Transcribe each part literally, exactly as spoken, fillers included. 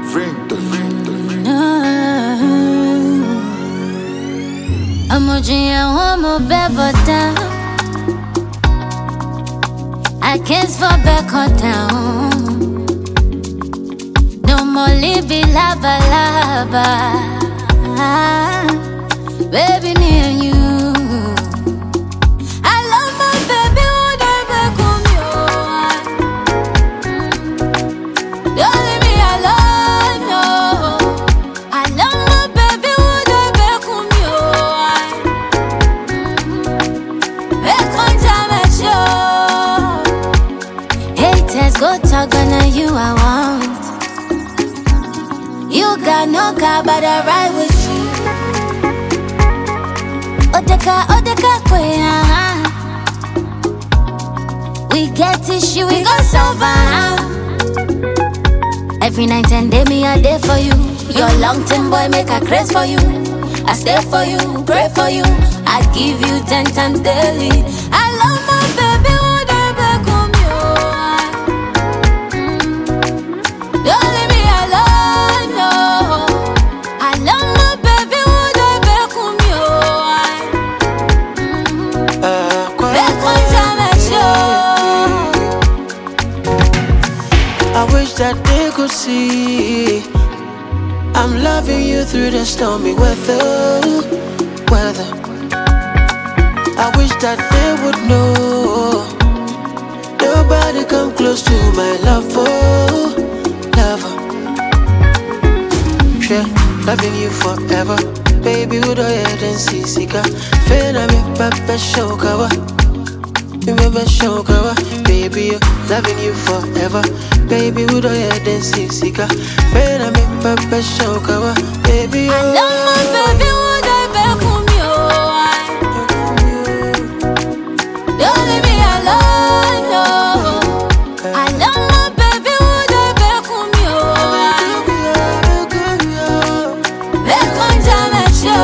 vento, vento. Amojinha homo bebota. I kiss for back or down. No more libby lava lava. Baby near you. I love my baby when I back home you. Don't leave me alone, no. I love my baby when I back home you. Back on time at you. Haters go talk on you I want. You got no car but I ride with you. Odeka, Odeka, Kwea. We get issue, we go solve am. Every night and day, me a day for you. Your long term boy make a craze for you. I stay for you, pray for you. I give you ten times daily. I love my baby, would I back home you? Don't leave me alone, no. I love my baby, would I back home you? I wish that they could see I'm loving you through the stormy weather, weather. I wish that they would know nobody come close to my love, oh, lover. Yeah, loving you forever. Baby, would I head and see Sika? Fena me papa show kawa. Remember show kawa. Baby, you loving you forever. Baby, would I head and see Sika? Fena me papa show kawa. Baby, you I love my baby, would I back home you? Don't leave me alone, no. I love my baby, would I back home you? Back on time at you.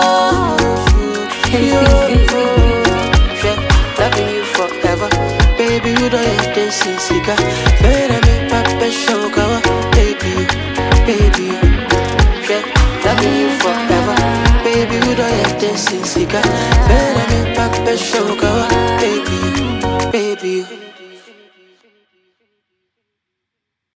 Loving you forever. Baby, you don't have to see Sika. Fena me papa show kawa. Baby, you, baby, you. Yeah, loving you forever. Baby, you don't have to see Sika. Fena me papa show kawa. Baby, you, baby, you.